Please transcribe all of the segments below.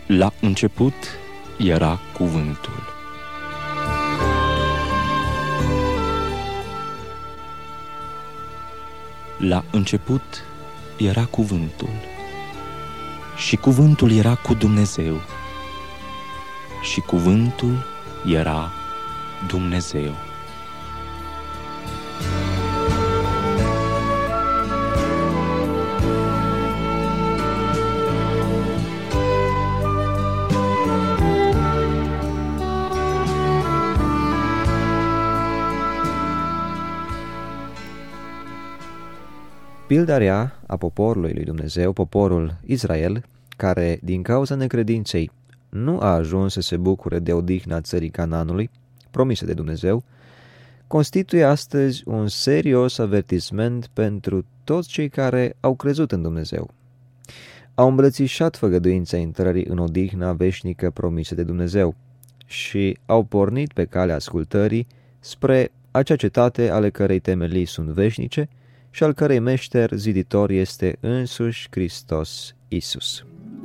La început era Cuvântul. La început era Cuvântul și Cuvântul era cu Dumnezeu și Cuvântul era Dumnezeu. Pilda rea a poporului lui Dumnezeu, poporul Israel, care, din cauza necredinței, nu a ajuns să se bucure de odihna țării Canaanului, promise de Dumnezeu, constituie astăzi un serios avertisment pentru toți cei care au crezut în Dumnezeu. Au îmbrățișat făgăduința intrării în odihna veșnică promisă de Dumnezeu și au pornit pe calea ascultării spre acea cetate ale cărei temelii sunt veșnice și al cărei meșter ziditor este însuși Hristos Iisus.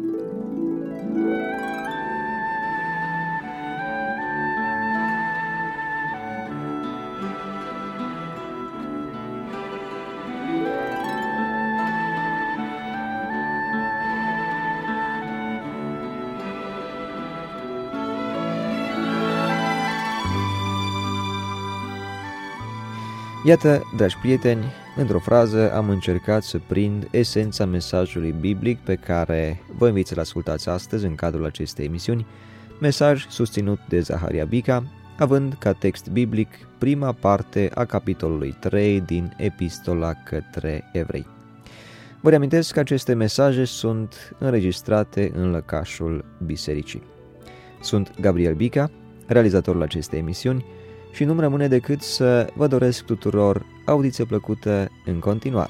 Iată, dragi prieteni, într-o frază am încercat să prind esența mesajului biblic pe care vă invit să-l ascultați astăzi în cadrul acestei emisiuni, mesaj susținut de Zaharia Bica, având ca text biblic prima parte a capitolului 3 din Epistola către Evrei. Vă reamintesc că aceste mesaje sunt înregistrate în lăcașul bisericii. Sunt Gabriel Bica, realizatorul acestei emisiuni, și nu-mi rămâne decât să vă doresc tuturor audiție plăcută în continuare.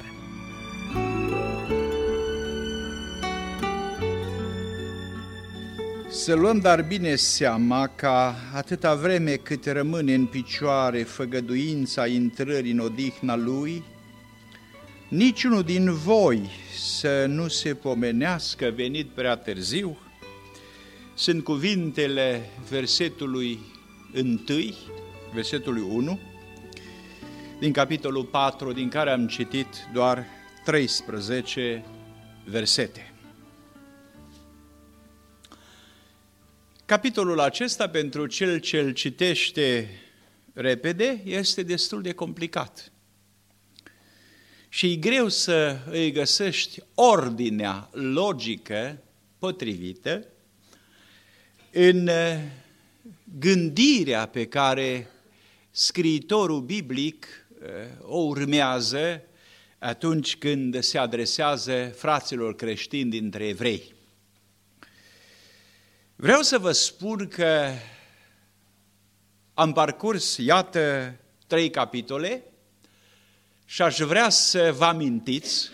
Să luăm dar bine seama ca atâta vreme cât rămâne în picioare făgăduința intrării în odihna Lui, niciunul din voi să nu se pomenească venit prea târziu. Sunt cuvintele versetului 1, versetului 1, din capitolul 4, din care am citit doar 13 versete. Capitolul acesta, pentru cel ce îl citește repede, este destul de complicat. Și e greu să îi găsești ordinea logică potrivită în gândirea pe care scriitorul biblic o urmează atunci când se adresează fraților creștini dintre evrei. Vreau să vă spun că am parcurs, iată, 3 capitole și aș vrea să vă amintiți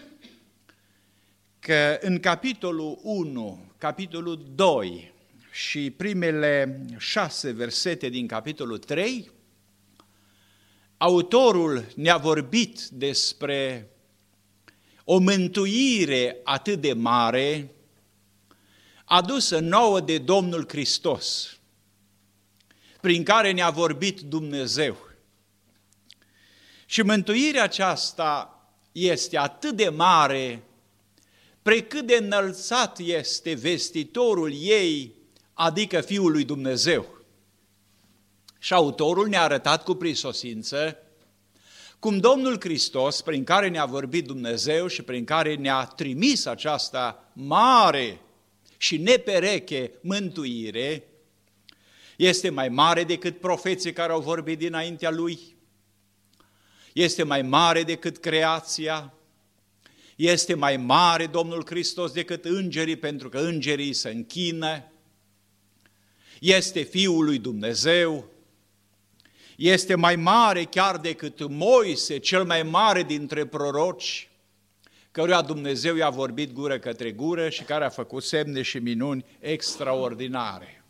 că în capitolul 1, capitolul 2 și primele 6 versete din capitolul 3, autorul ne-a vorbit despre o mântuire atât de mare adusă nouă de Domnul Hristos, prin care ne-a vorbit Dumnezeu. Și mântuirea aceasta este atât de mare, precât de înălțat este vestitorul ei, adică Fiul lui Dumnezeu. Și autorul ne-a arătat cu prisosință cum Domnul Hristos, prin care ne-a vorbit Dumnezeu și prin care ne-a trimis această mare și nepereche mântuire, este mai mare decât profeții care au vorbit dinaintea Lui, este mai mare decât creația, este mai mare Domnul Hristos decât îngerii, pentru că îngerii se închină, este Fiul lui Dumnezeu, este mai mare chiar decât Moise, cel mai mare dintre proroci, căruia Dumnezeu i-a vorbit gură către gură și care a făcut semne și minuni extraordinare.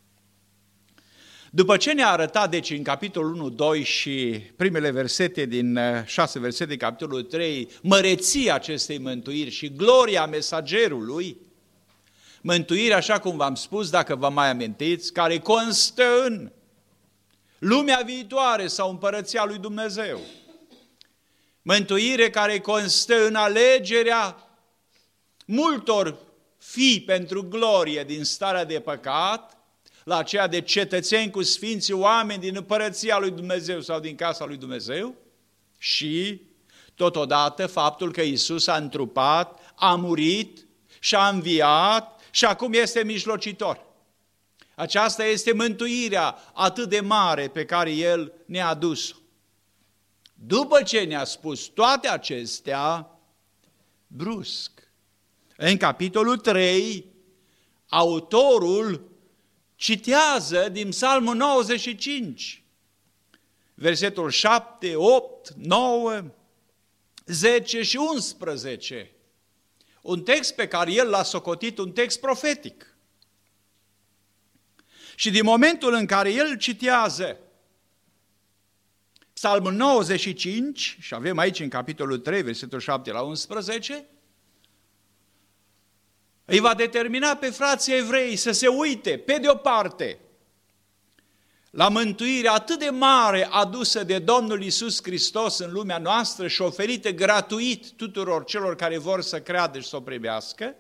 După ce ne-a arătat, deci, în capitolul 1, 2 și primele versete din 6 versete din capitolul 3, măreția acestei mântuiri și gloria mesagerului, Mântuirea, așa cum v-am spus, dacă vă mai amintiți, care constă în lumea viitoare sau împărăția lui Dumnezeu. Mântuire care constă în alegerea multor fii pentru glorie din starea de păcat, la aceea de cetățeni cu sfinții oameni din împărăția lui Dumnezeu sau din casa lui Dumnezeu și, totodată, faptul că Iisus a întrupat, a murit și a înviat și acum este mijlocitor. Aceasta este mântuirea atât de mare pe care El ne-a adus-o. După ce ne-a spus toate acestea, brusc, în capitolul 3, autorul citează din Psalmul 95, versetul 7, 8, 9, 10 și 11, un text pe care el l-a socotit un text profetic. Și din momentul în care el citează Psalmul 95, și avem aici în capitolul 3, versetul 7 la 11, îi va determina pe frații evrei să se uite, pe de o parte, la mântuirea atât de mare adusă de Domnul Iisus Hristos în lumea noastră și oferită gratuit tuturor celor care vor să creadă și să o primească,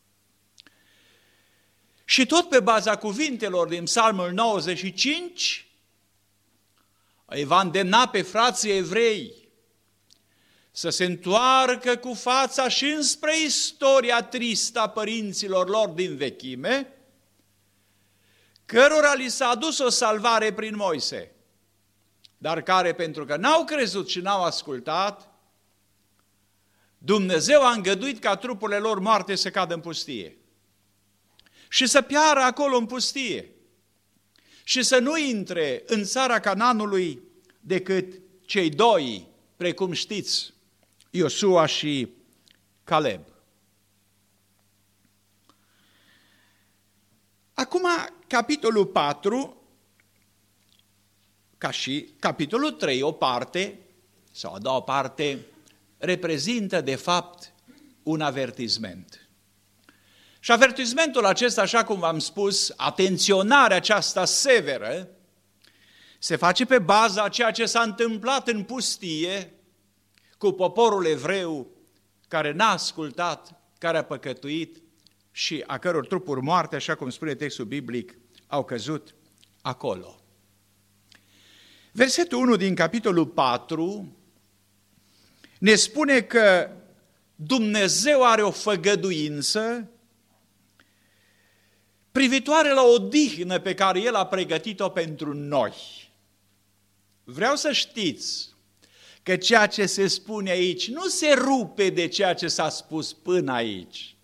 și tot pe baza cuvintelor din Psalmul 95, îi va îndemna pe frații evrei să se întoarcă cu fața și înspre istoria tristă a părinților lor din vechime, cărora li s-a adus o salvare prin Moise, dar care, pentru că n-au crezut și n-au ascultat, Dumnezeu a îngăduit ca trupurile lor moarte să cadă în pustie și să piară acolo în pustie și să nu intre în țara Canaanului decât cei doi, precum știți, Iosua și Caleb. Acum, capitolul 4, ca și capitolul 3, o parte, sau a doua parte, reprezintă, de fapt, un avertisment. Și avertismentul acesta, așa cum v-am spus, atenționarea aceasta severă, se face pe baza a ceea ce s-a întâmplat în pustie cu poporul evreu care n-a ascultat, care a păcătuit și a căror trupuri moarte, așa cum spune textul biblic, au căzut acolo. Versetul 1 din capitolul 4 ne spune că Dumnezeu are o făgăduință privitoare la odihnă pe care El a pregătit-o pentru noi. Vreau să știți că ceea ce se spune aici nu se rupe de ceea ce s-a spus până aici.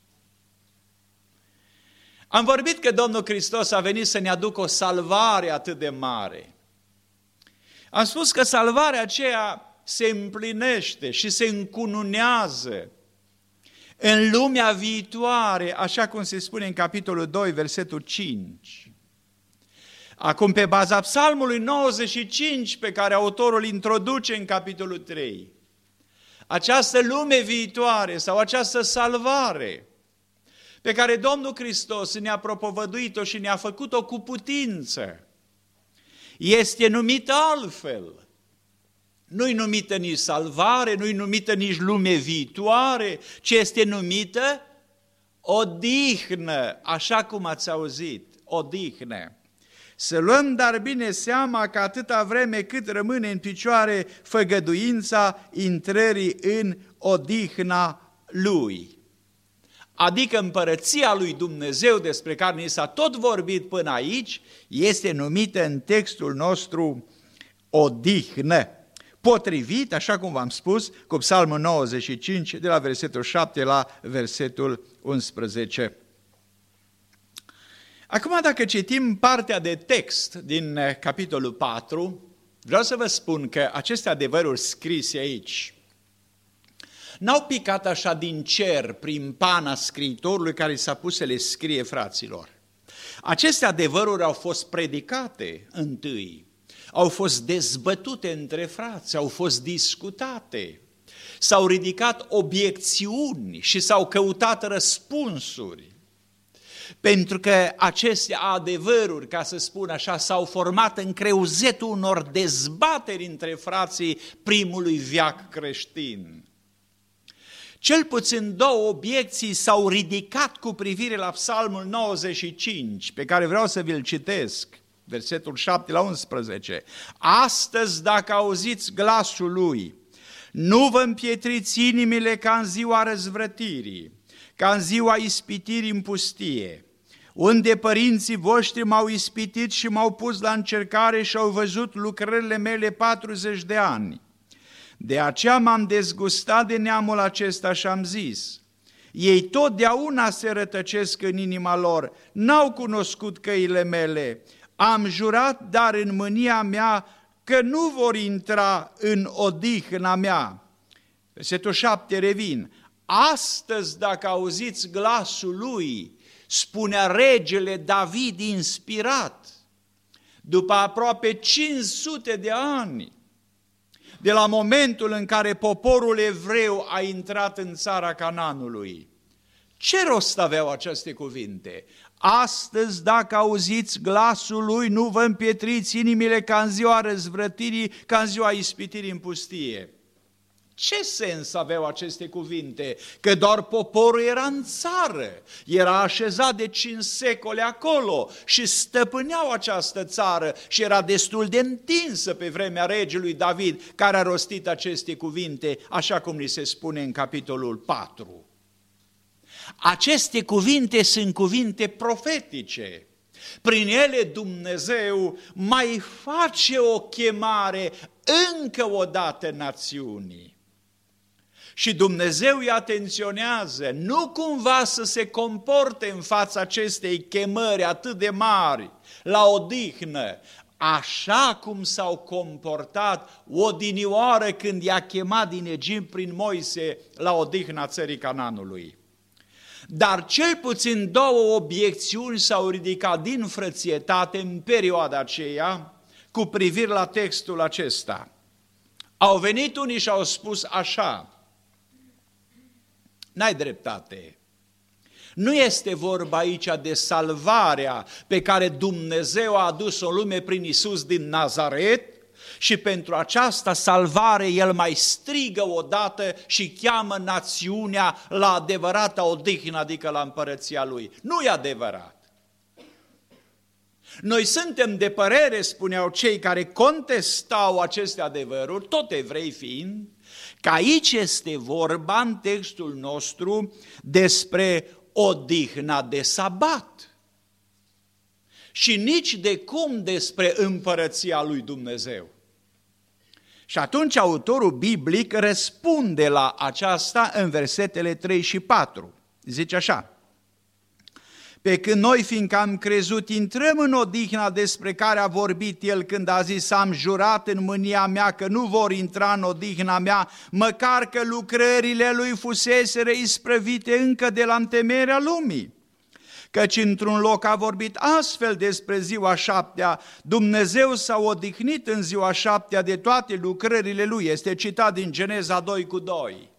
Am vorbit că Domnul Hristos a venit să ne aducă o salvare atât de mare. Am spus că salvarea aceea se împlinește și se încununează în lumea viitoare, așa cum se spune în capitolul 2, versetul 5. Acum, pe baza Psalmului 95, pe care autorul introduce în capitolul 3, această lume viitoare sau această salvare pe care Domnul Hristos ne-a propovăduit-o și ne-a făcut-o cu putință, este numită altfel. Nu-i numită nici salvare, nu-i numită nici lume viitoare, ci este numită odihnă, așa cum ați auzit, odihnă. Să luăm dar bine seama că atâta vreme cât rămâne în picioare făgăduința intrării în odihna Lui. Adică împărăția lui Dumnezeu, despre care ni s-a tot vorbit până aici, este numită în textul nostru odihnă. Potrivit, așa cum v-am spus, cu Psalmul 95, de la versetul 7 la versetul 11. Acum, dacă citim partea de text din capitolul 4, vreau să vă spun că aceste adevăruri scrise aici n-au picat așa din cer prin pana scriitorului care s-a pus să le scrie fraților. Aceste adevăruri au fost predicate întâi, au fost dezbătute între frați, au fost discutate, s-au ridicat obiecțiuni și s-au căutat răspunsuri. Pentru că aceste adevăruri, ca să spun așa, s-au format în creuzetul unor dezbateri între frații primului veac creștin. Cel puțin două obiecții s-au ridicat cu privire la Psalmul 95, pe care vreau să vi-l citesc, versetul 7 la 11. Astăzi, dacă auziți glasul lui, nu vă împietriți inimile ca în ziua răzvrătirii, ca în ziua ispitirii în pustie, unde părinții voștri m-au ispitit și m-au pus la încercare și au văzut lucrările mele 40 de ani. De aceea m-am dezgustat de neamul acesta și am zis, ei totdeauna se rătăcesc în inima lor, n-au cunoscut căile mele, am jurat, dar în mânia mea, că nu vor intra în odihna mea. Versetul 7 revin, astăzi dacă auziți glasul lui, spunea regele David inspirat, după aproape 500 de ani, de la momentul în care poporul evreu a intrat în țara Canaanului. Ce rost aveau aceste cuvinte? Astăzi, dacă auziți glasul lui, nu vă împietriți inimile ca în ziua răzvrătirii, ca în ziua ispitirii în pustie. Ce sens aveau aceste cuvinte? Că doar poporul era în țară, era așezat de 5 secole acolo și stăpâneau această țară și era destul de întinsă pe vremea regelui David, care a rostit aceste cuvinte, așa cum ni se spune în capitolul 4. Aceste cuvinte sunt cuvinte profetice. Prin ele Dumnezeu mai face o chemare încă o dată națiunii. Și Dumnezeu îi atenționează, nu cumva să se comporte în fața acestei chemări atât de mari la odihnă, așa cum s-au comportat odinioară când i-a chemat din Egipt prin Moise la odihna țării Canaanului. Dar cel puțin două obiecțiuni s-au ridicat din frățietate în perioada aceea cu privire la textul acesta. Au venit unii și au spus așa, n-ai dreptate, nu este vorba aici de salvarea pe care Dumnezeu a adus-o în lume prin Iisus din Nazaret și pentru această salvare El mai strigă odată și cheamă națiunea la adevărata odihnă, adică la împărăția Lui. Nu e adevărat. Noi suntem de părere, spuneau cei care contestau aceste adevăruri, tot evrei fiind, că aici este vorba în textul nostru despre odihna de sabat și nici de cum despre împărăția lui Dumnezeu. Și atunci autorul biblic răspunde la aceasta în versetele 3 și 4. Zice așa, pe când noi, fiindcă am crezut, intrăm în odihna despre care a vorbit el când a zis, am jurat în mânia mea că nu vor intra în odihna mea, măcar că lucrările lui fuseseră isprăvite încă de la întemeierea lumii. Căci într-un loc a vorbit astfel despre ziua 7-a, Dumnezeu s-a odihnit în ziua 7-a de toate lucrările lui, este citat din Geneza 2:2.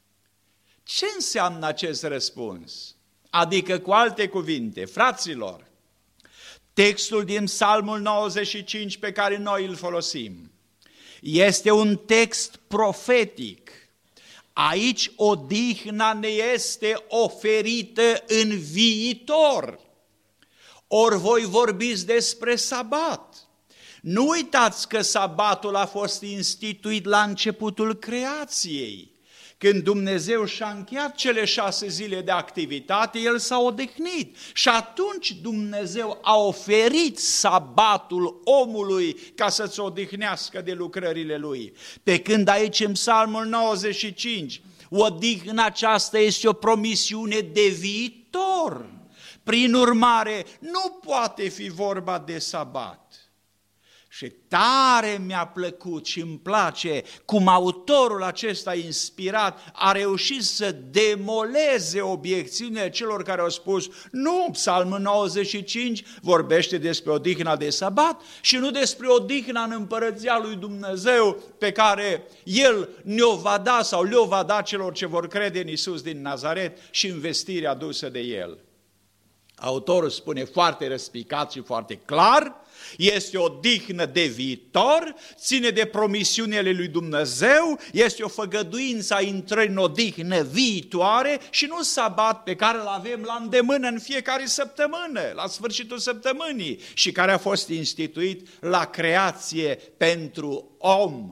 Ce înseamnă acest răspuns? Adică, cu alte cuvinte, fraților, textul din Psalmul 95 pe care noi îl folosim este un text profetic. Aici odihna ne este oferită în viitor. Ori voi vorbiți despre sabat. Nu uitați că sabatul a fost instituit la începutul creației. Când Dumnezeu și-a încheiat cele 6 zile de activitate, El s-a odihnit și atunci Dumnezeu a oferit sabatul omului ca să-ți odihnească de lucrările Lui. Pe când aici în Psalmul 95, odihna aceasta este o promisiune de viitor. Prin urmare, nu poate fi vorba de sabat. Și tare mi-a plăcut și îmi place cum autorul acesta inspirat a reușit să demoleze obiecțiunile celor care au spus nu, Psalmul 95 vorbește despre odihna de sabat și nu despre odihna în împărăția lui Dumnezeu pe care El ne-o va da sau le-o va da celor ce vor crede în Iisus din Nazaret și în vestirea adusă de El. Autorul spune foarte răspicat și foarte clar, este o dihnă de viitor, ține de promisiunile lui Dumnezeu, este o făgăduință a intrării în o dihnă viitoare și nu sabat pe care îl avem la îndemână în fiecare săptămână, la sfârșitul săptămânii și care a fost instituit la creație pentru om.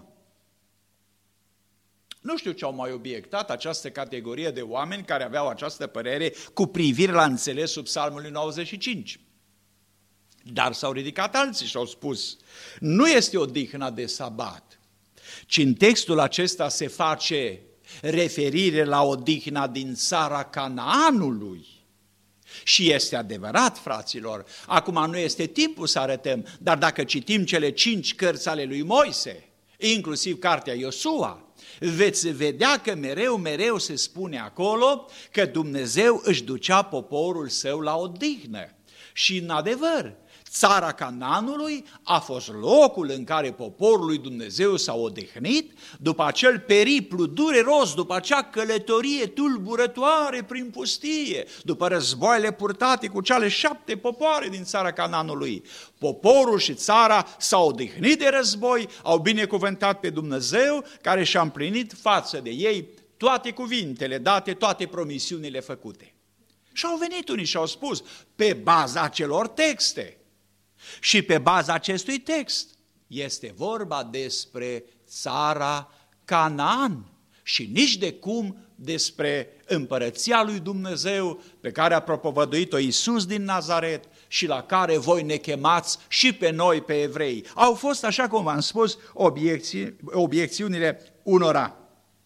Nu știu ce au mai obiectat această categorie de oameni care aveau această părere cu privire la înțelesul Psalmului 95. Dar s-au ridicat alții și au spus, nu este odihna de sabat, ci în textul acesta se face referire la odihna din țara Canaanului. Și este adevărat, fraților, acum nu este timpul să arătăm, dar dacă citim cele 5 cărți ale lui Moise, inclusiv cartea Iosua, veți vedea că mereu se spune acolo că Dumnezeu își ducea poporul său la odihnă. Și în adevăr, țara Canaanului a fost locul în care poporul lui Dumnezeu s-a odihnit după acel periplu dureros, după acea călătorie tulburătoare prin pustie, după războaiele purtate cu cele 7 popoare din țara Canaanului. Poporul și țara s-au odihnit de război, au binecuvântat pe Dumnezeu care și-a împlinit față de ei toate cuvintele date, toate promisiunile făcute. Și au venit unii și au spus, pe baza acelor texte, și pe baza acestui text este vorba despre țara Canaan și nici de cum despre împărăția lui Dumnezeu pe care a propovăduit-o Iisus din Nazaret și la care voi ne chemați și pe noi, pe evrei. Au fost, așa cum v-am spus, obiecțiunile unora.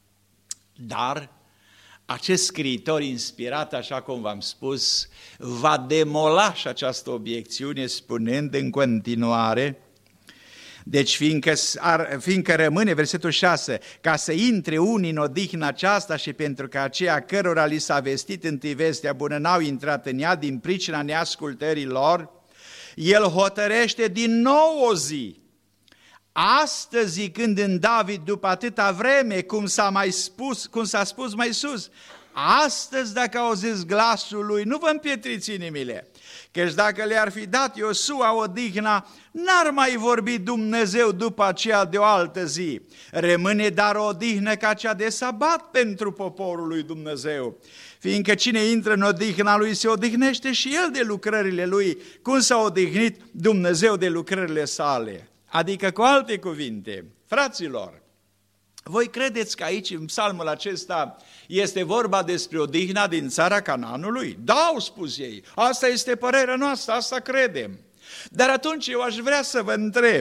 Dar acest scriitor inspirat, așa cum v-am spus, va demola și această obiecțiune spunând în continuare, deci fiindcă rămâne, versetul 6, ca să intre unii în odihna aceasta și pentru că aceia cărora li s-a vestit întâi vestea bună n-au intrat în ea din pricina neascultării lor, el hotărăște din nou o zi. Astăzi, zicând în David după atâta vreme, cum s-a spus mai sus, astăzi dacă auziți glasul lui, nu vă împietriți inimile, căci dacă le-ar fi dat Iosua odihna, n-ar mai vorbi Dumnezeu după aceea de o altă zi. Rămâne dar o odihnă ca cea de sabat pentru poporul lui Dumnezeu, fiindcă cine intră în odihna lui se odihnește și el de lucrările lui, cum s-a odihnit Dumnezeu de lucrările sale. Adică, cu alte cuvinte, fraților, voi credeți că aici, în psalmul acesta, este vorba despre odihna din țara Canaanului? Da, au spus ei, asta este părerea noastră, asta credem. Dar atunci eu aș vrea să vă întreb,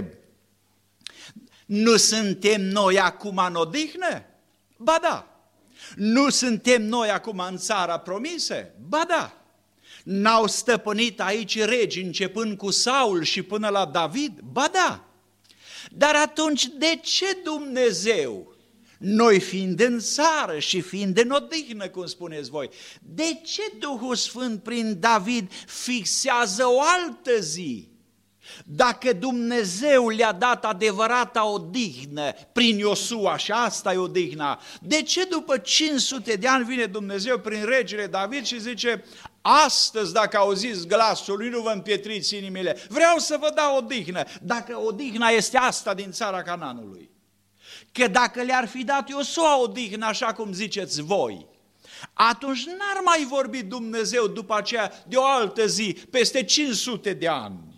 nu suntem noi acum în odihnă? Ba da. Nu suntem noi acum în țara promisă? Ba da. N-au stăpânit aici regi începând cu Saul și până la David? Ba da. Dar atunci de ce Dumnezeu, noi fiind în țară și fiind în odihnă, cum spuneți voi, de ce Duhul Sfânt prin David fixează o altă zi? Dacă Dumnezeu le-a dat adevărata odihnă prin Iosua și asta e odihna, de ce după 500 de ani vine Dumnezeu prin regele David și zice, astăzi dacă auziți glasul lui, nu vă împietriți inimile, vreau să vă dau odihnă, dacă odihna este asta din țara Canaanului? Că dacă le-ar fi dat Iosua odihnă, așa cum ziceți voi, atunci n-ar mai vorbi Dumnezeu după aceea de o altă zi, peste 500 de ani.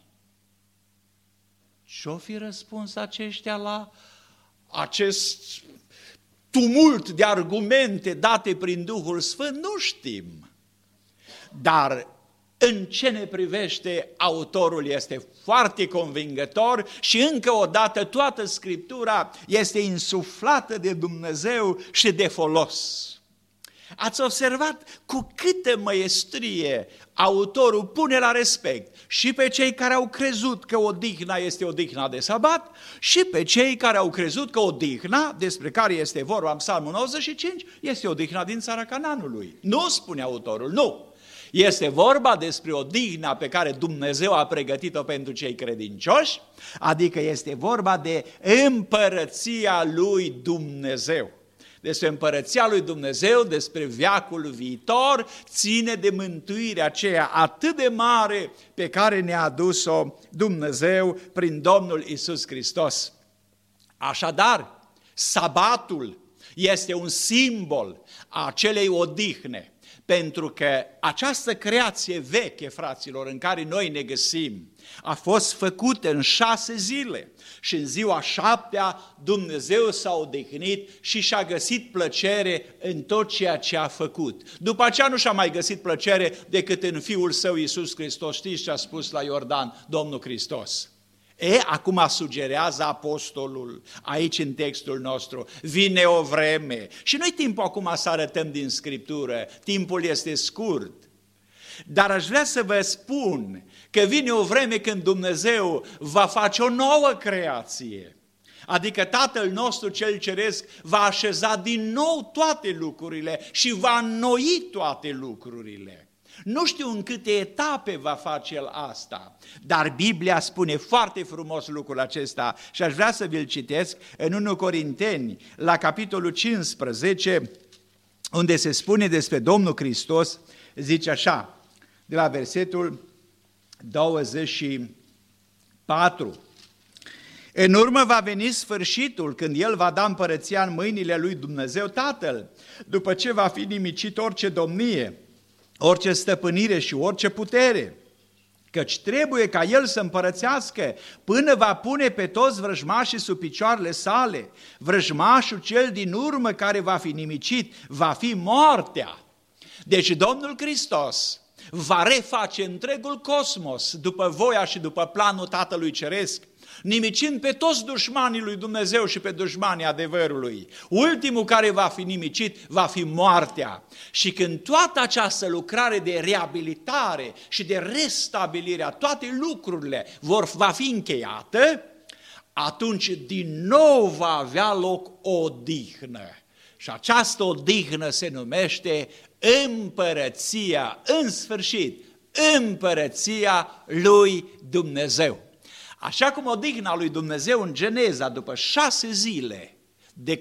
Ce-o fi răspuns aceștia la acest tumult de argumente date prin Duhul Sfânt? Nu știm. Dar în ce ne privește, autorul este foarte convingător și încă o dată toată Scriptura este insuflată de Dumnezeu și de folos. Ați observat cu câtă măiestrie autorul pune la respect și pe cei care au crezut că odihna este odihna de sabat și pe cei care au crezut că odihna, despre care este vorba în Psalmul 95, este odihna din țara Canaanului. Nu, spune autorul, nu. Este vorba despre odihna pe care Dumnezeu a pregătit-o pentru cei credincioși, adică este vorba de împărăția lui Dumnezeu. despre împărăția lui Dumnezeu, despre veacul viitor, ține de mântuirea aceea atât de mare pe care ne-a adus-o Dumnezeu prin Domnul Iisus Hristos. Așadar, sabatul este un simbol a acelei odihne, pentru că această creație veche, fraților, în care noi ne găsim, a fost făcută în 6 zile și în ziua 7-a Dumnezeu s-a odihnit și și-a găsit plăcere în tot ceea ce a făcut. După aceea nu și-a mai găsit plăcere decât în Fiul Său Iisus Hristos. Știți ce a spus la Iordan Domnul Hristos? Acum sugerează apostolul aici în textul nostru, vine o vreme și nu-i timpul acum să arătăm din Scriptură, timpul este scurt, dar aș vrea să vă spun că vine o vreme când Dumnezeu va face o nouă creație, adică Tatăl nostru cel ceresc va așeza din nou toate lucrurile și va înnoi toate lucrurile. Nu știu în câte etape va face El asta, dar Biblia spune foarte frumos lucrul acesta și aș vrea să vi-l citesc în 1 Corinteni, la capitolul 15, unde se spune despre Domnul Hristos, zice așa, de la versetul 24. În urmă va veni sfârșitul, când El va da împărăția în mâinile lui Dumnezeu Tatăl, după ce va fi nimicit orice domnie, orice stăpânire și orice putere, căci trebuie ca El să împărățească până va pune pe toți vrăjmașii sub picioarele sale. Vrăjmașul cel din urmă care va fi nimicit va fi moartea. Deci Domnul Hristos va reface întregul cosmos după voia și după planul Tatălui Ceresc, nimicind pe toți dușmanii lui Dumnezeu și pe dușmanii adevărului. Ultimul care va fi nimicit va fi moartea. Și când toată această lucrare de reabilitare și de restabilire a toate lucrurile va fi încheiată, atunci din nou va avea loc o odihnă. Și această odihnă se numește împărăția, în sfârșit, împărăția lui Dumnezeu. Așa cum odihna lui Dumnezeu în Geneza, după 6 zile de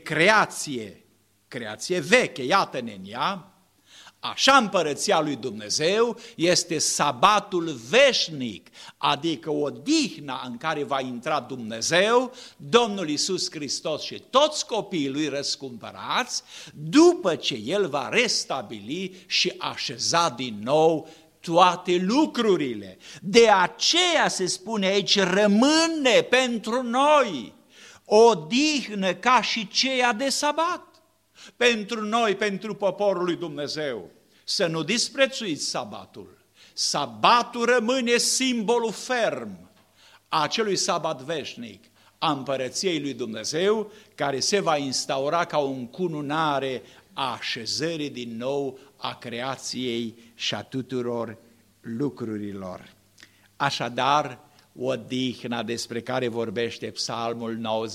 creație veche, iată-ne în ea, așa împărăția lui Dumnezeu este sabatul veșnic, adică odihna în care va intra Dumnezeu, Domnul Iisus Hristos și toți copiii lui răscumpărați, după ce El va restabili și așeza din nou toate lucrurile. De aceea se spune aici, rămâne pentru noi odihnă ca și ceea de sabat. Pentru noi, pentru poporul lui Dumnezeu, să nu disprețuiți sabatul. Sabatul rămâne simbolul ferm a acelui sabat veșnic, a împărăției lui Dumnezeu, care se va instaura ca o încununare a așezării din nou a creației și a tuturor lucrurilor. Așadar, odihna despre care vorbește Psalmul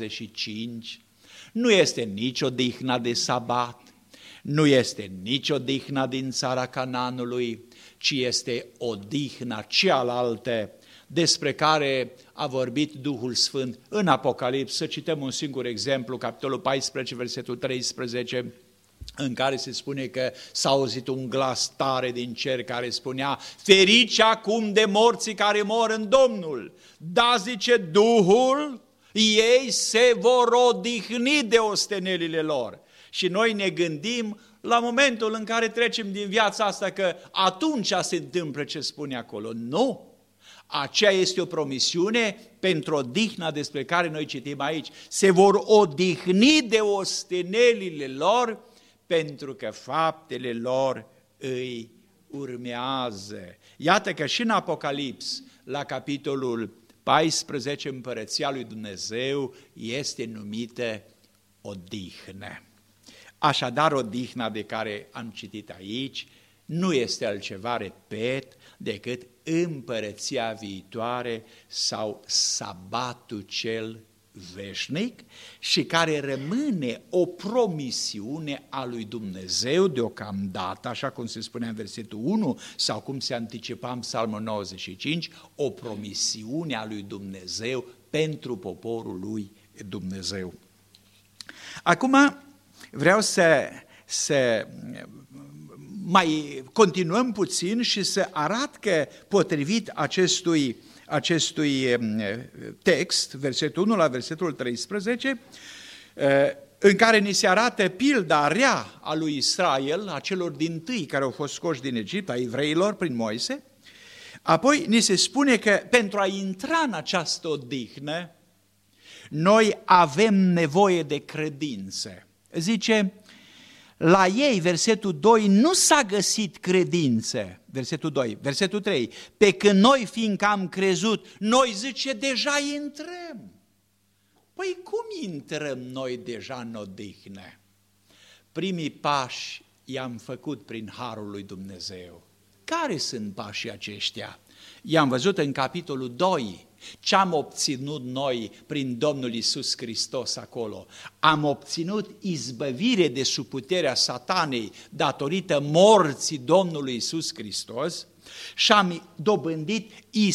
95 nu este nici odihna de sabat, nu este nici odihna din țara Canaanului, ci este odihna cealaltă despre care a vorbit Duhul Sfânt în Apocalips. Să cităm un singur exemplu, capitolul 14, versetul 13, în care se spune că s-a auzit un glas tare din cer care spunea: ferice acum de morții care mor în Domnul, da, zice Duhul, ei se vor odihni de ostenelile lor. Și noi ne gândim la momentul în care trecem din viața asta că atunci se întâmplă ce spune acolo. Nu! Aceea este o promisiune pentru odihna despre care noi citim aici. Se vor odihni de ostenelile lor pentru că faptele lor îi urmează. Iată că și în Apocalips, la capitolul 14, împărăția lui Dumnezeu este numită odihnă. Așadar, odihna de care am citit aici nu este altceva, repet, decât împărăția viitoare sau sabatul cel veșnic și care rămâne o promisiune a lui Dumnezeu deocamdată, așa cum se spunea în versetul 1 sau cum se anticipa în Psalmul 95, o promisiune a lui Dumnezeu pentru poporul lui Dumnezeu. Acum, vreau să mai continuăm puțin și să arăt că potrivit acestui text, versetul 1 la versetul 13, în care ni se arată pilda rea a lui Israel, a celor dintâi care au fost scoși din Egipt, a evreilor prin Moise, apoi ni se spune că pentru a intra în această odihnă, noi avem nevoie de credință. Zice, la ei, versetul 2, nu s-a găsit credință, versetul 2, versetul 3, pe când noi, fiindcă am crezut, noi, zice, deja intrăm. Păi cum intrăm noi deja în odihnă? Primii pași i-am făcut prin harul lui Dumnezeu. Care sunt pașii aceștia? I-am văzut în capitolul 2. Ce am obținut noi prin Domnul Iisus Hristos acolo? Am obținut izbăvire de sub puterea Satanei datorită morții Domnului Iisus Hristos și am dobândit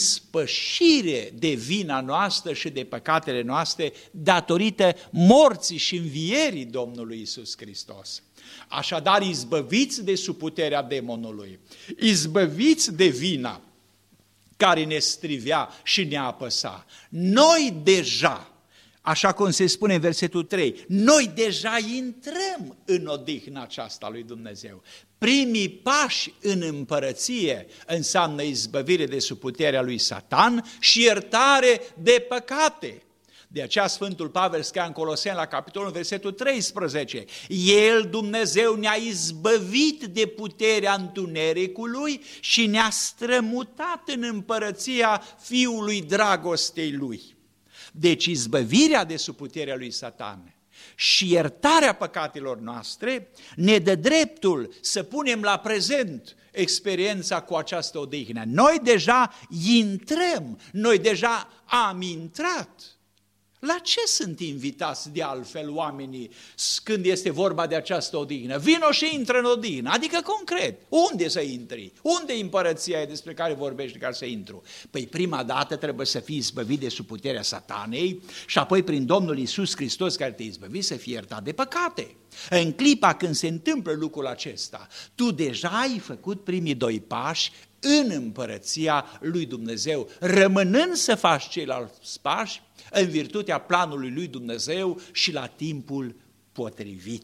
ispășire de vina noastră și de păcatele noastre datorită morții și învierii Domnului Iisus Hristos. Așadar, izbăviți de sub puterea demonului, izbăviți de vina care ne strivea și ne apăsa. Noi deja, așa cum se spune în versetul 3, noi deja intrăm în odihna aceasta lui Dumnezeu. Primii pași în împărăție înseamnă izbăvire de sub puterea lui Satan și iertare de păcate. De aceea Sfântul Pavel scria în Coloseni la capitolul versetul 13, El, Dumnezeu, ne-a izbăvit de puterea întunericului și ne-a strămutat în împărăția Fiului dragostei Lui. Deci izbăvirea de sub puterea lui Satan și iertarea păcatelor noastre ne dă dreptul să punem la prezent experiența cu această odihnă. Noi deja intrăm, noi deja am intrat. La ce sunt invitați de altfel oamenii când este vorba de această odihnă? Vino și intră în odihnă, adică concret. Unde să intri? Unde e împărăția despre care vorbești ca să intru? Păi prima dată trebuie să fii izbăvit de sub puterea Satanei și apoi prin Domnul Iisus Hristos care te-a izbăvit să fii iertat de păcate. În clipa când se întâmplă lucrul acesta, tu deja ai făcut primii 2 pași în împărăția lui Dumnezeu, rămânând să faci ceilalți pași în virtutea planului lui Dumnezeu și la timpul potrivit.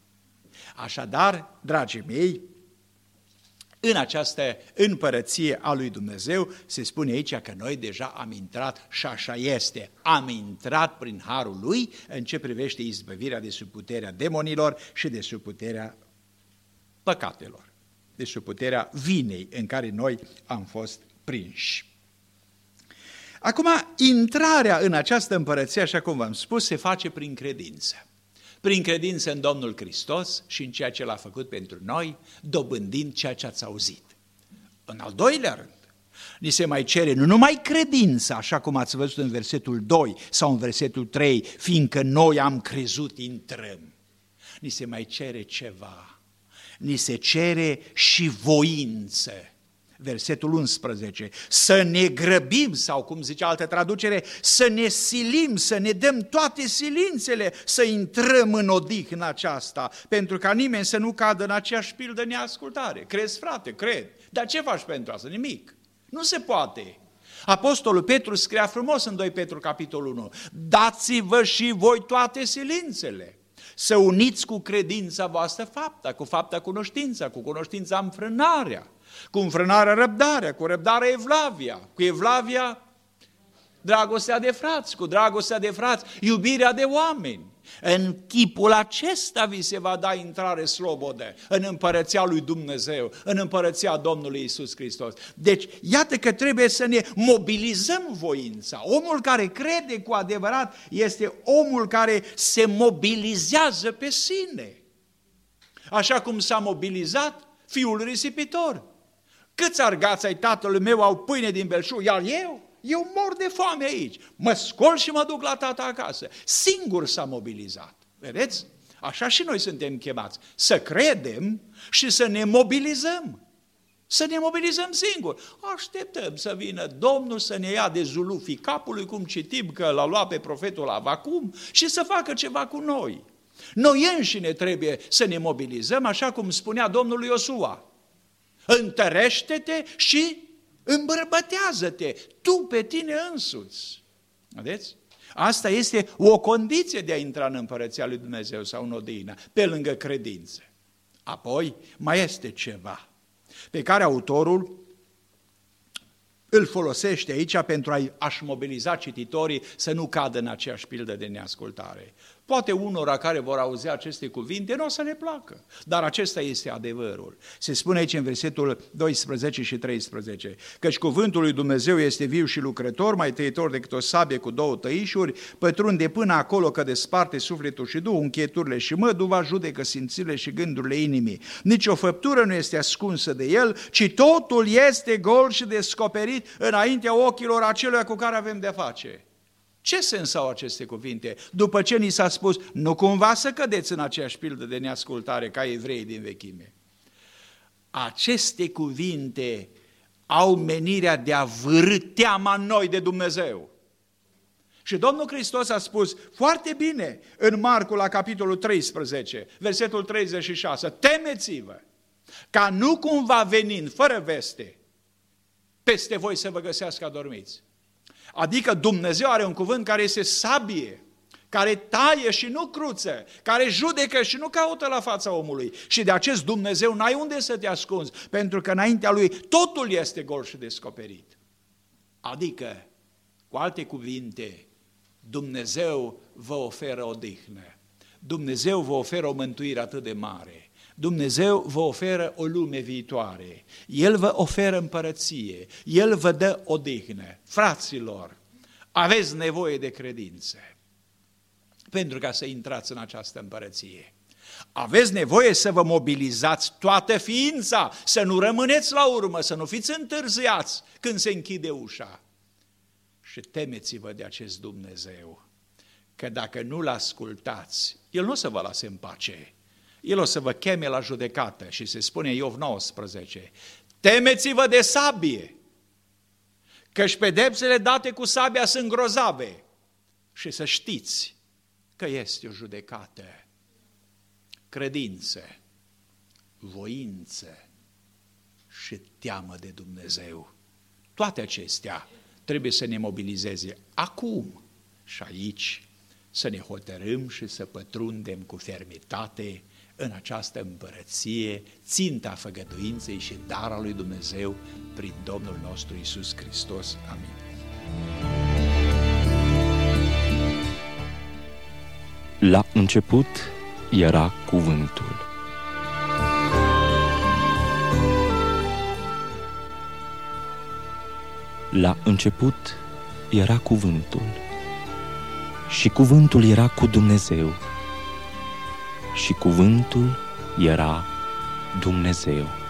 Așadar, dragii mei, în această împărăție a lui Dumnezeu se spune aici că noi deja am intrat și așa este. Am intrat prin harul lui în ce privește izbăvirea de sub puterea demonilor și de sub puterea păcatelor, de sub puterea vinei în care noi am fost prinși. Acum, intrarea în această împărăție, așa cum v-am spus, se face prin credință. Prin credință în Domnul Hristos și în ceea ce L-a făcut pentru noi, dobândind ceea ce ați auzit. În al doilea rând, ni se mai cere nu numai credința, așa cum ați văzut în versetul 2 sau în versetul 3, fiindcă noi am crezut, intrăm. Ni se mai cere ceva, ni se cere și voință. Versetul 11, să ne grăbim, sau cum zice altă traducere, să ne silim, să ne dăm toate silințele să intrăm în odihna aceasta, pentru ca nimeni să nu cadă în aceeași pildă neascultare. Crezi, frate? Cred. Dar ce faci pentru asta? Nimic. Nu se poate. Apostolul Petru scria frumos în 2 Petru capitolul 1, dați-vă și voi toate silințele. Să uniți cu credința voastră fapta, cu fapta cunoștința, cu cunoștința înfrânarea, cu înfrânarea răbdarea, cu răbdarea evlavia, cu evlavia dragostea de frați, cu dragostea de frați iubirea de oameni. În chipul acesta vi se va da intrare slobodă în împărăția lui Dumnezeu, în împărăția Domnului Iisus Hristos. Deci, iată că trebuie să ne mobilizăm voința. Omul care crede cu adevărat este omul care se mobilizează pe sine. Așa cum s-a mobilizat fiul risipitor. Câți argați ai tatălui meu au pâine din belșug, iar eu mor de foame aici. Mă scol și mă duc la tata acasă. Singur s-a mobilizat. Vedeți? Așa și noi suntem chemați. Să credem și să ne mobilizăm. Să ne mobilizăm singuri. Așteptăm să vină Domnul să ne ia de zulufii capului, cum citim că l-a luat pe profetul Avacum, și să facă ceva cu noi. Noi înșine trebuie să ne mobilizăm, așa cum spunea Domnul Iosua. Întărește-te și îmbărbătează-te, tu pe tine însuți. Vedeți? Asta este o condiție de a intra în împărăția lui Dumnezeu sau în odihnă, pe lângă credință. Apoi mai este ceva pe care autorul îl folosește aici pentru a-și mobiliza cititorii să nu cadă în aceeași pildă de neascultare. Poate unora care vor auzi aceste cuvinte nu o să le placă, dar acesta este adevărul. Se spune aici în versetul 12 și 13, căci cuvântul lui Dumnezeu este viu și lucrător, mai tăitor decât o sabie cu două tăișuri, pătrunde până acolo că desparte sufletul și duhul, încheieturile și măduva, judecă simțirile și gândurile inimii. Nici o făptură nu este ascunsă de el, ci totul este gol și descoperit înaintea ochilor acelui cu care avem de face. Ce sens au aceste cuvinte? După ce ni s-a spus, nu cumva să cădeți în aceeași pildă de neascultare ca evreii din vechime. Aceste cuvinte au menirea de a vârî teama în noi de Dumnezeu. Și Domnul Hristos a spus foarte bine în Marcu la capitolul 13, versetul 36, temeți-vă ca nu cumva venind fără veste peste voi să vă găsească adormiți. Adică Dumnezeu are un cuvânt care este sabie, care taie și nu cruță, care judecă și nu caută la fața omului. Și de acest Dumnezeu n-ai unde să te ascunzi, pentru că înaintea Lui totul este gol și descoperit. Adică, cu alte cuvinte, Dumnezeu vă oferă odihnă. Dumnezeu vă oferă o mântuire atât de mare. Dumnezeu vă oferă o lume viitoare, El vă oferă împărăție, El vă dă odihnă. Fraților, aveți nevoie de credință pentru ca să intrați în această împărăție. Aveți nevoie să vă mobilizați toată ființa, să nu rămâneți la urmă, să nu fiți întârziați când se închide ușa. Și temeți-vă de acest Dumnezeu, că dacă nu-L ascultați, El nu o să vă lase în pace. El o să vă cheme la judecată și se spune Iov 19, temeți-vă de sabie, căci pedepsele date cu sabia sunt grozave și să știți că este o judecată. Credință, voință și teamă de Dumnezeu. Toate acestea trebuie să ne mobilizeze acum și aici, să ne hotărâm și să pătrundem cu fermitate în această împărăție, ținta făgăduinței și dara lui Dumnezeu prin Domnul nostru Iisus Hristos. Amin. La început era cuvântul. La început era cuvântul și cuvântul era cu Dumnezeu și cuvântul era Dumnezeu.